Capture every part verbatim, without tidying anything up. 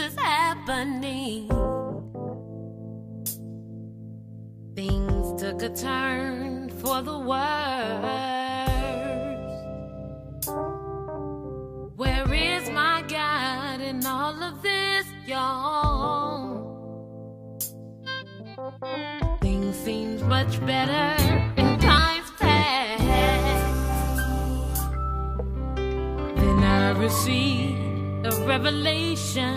is happening. Things took a turn for the worse. Where is my God in all of this, y'all? Things seemed much better in times past. Then I received a revelation.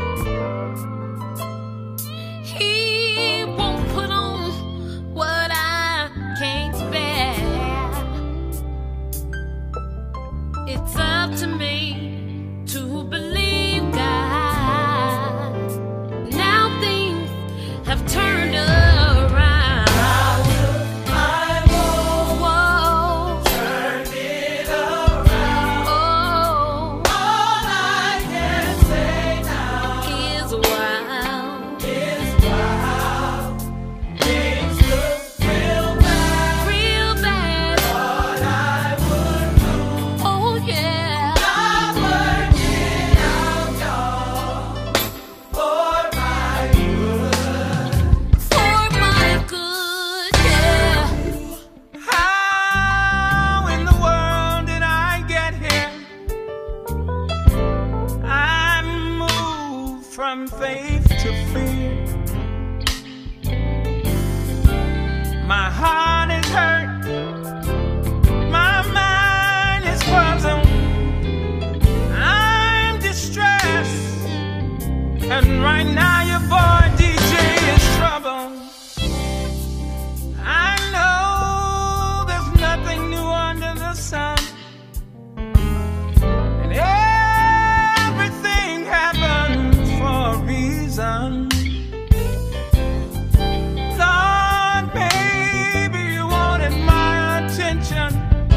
He won't put on what I can't spare. It's up to me to believe God. Now things have turned around. From faith to fear, my heart is hurt, my mind is puzzled, I'm distressed, and right now your boy D J is troubled. I know there's nothing new under the sun, and everything happens for a reason. Lord, baby, you wanted my attention.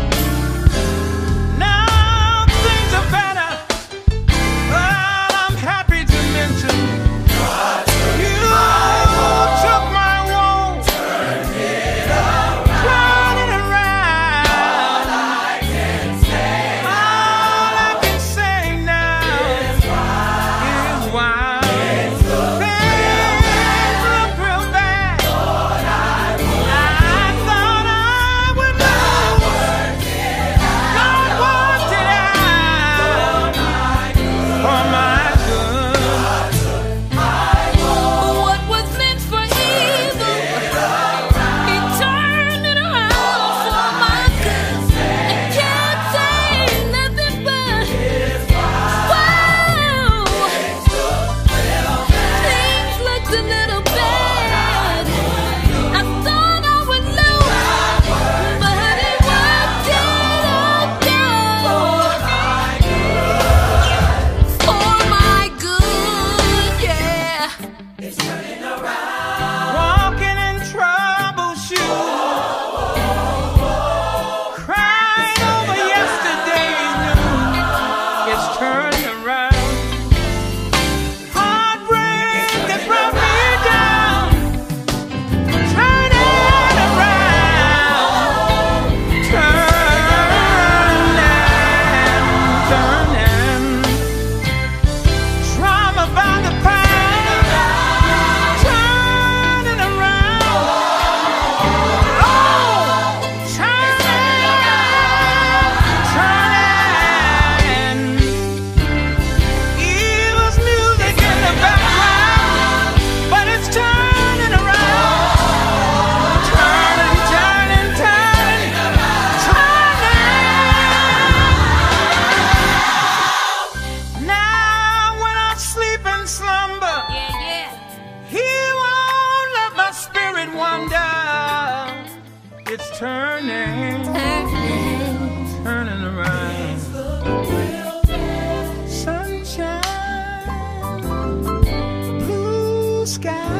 Now things are better. Well, I'm happy to mention you took my woe, turned it around, turned it around. All I can say, all I can say now is why. It's turning, turning, turning around. Sunshine, blue sky.